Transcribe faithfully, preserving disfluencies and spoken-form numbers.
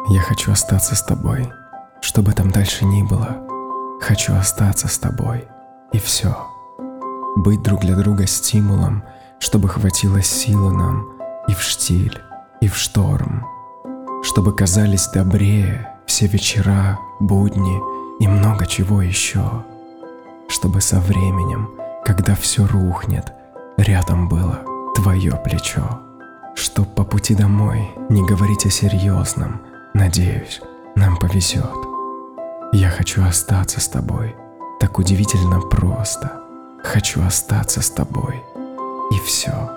Я хочу остаться с тобой, что бы там дальше ни было. Хочу остаться с тобой, и все. Быть друг для друга стимулом, чтобы хватило силы нам и в штиль, и в шторм. Чтобы казались добрее все вечера, будни и много чего еще. Чтобы со временем, когда все рухнет, рядом было твое плечо. Чтоб по пути домой не говорить о серьезном, надеюсь, нам повезет. Я хочу остаться с тобой, так удивительно просто. Хочу остаться с тобой, и все.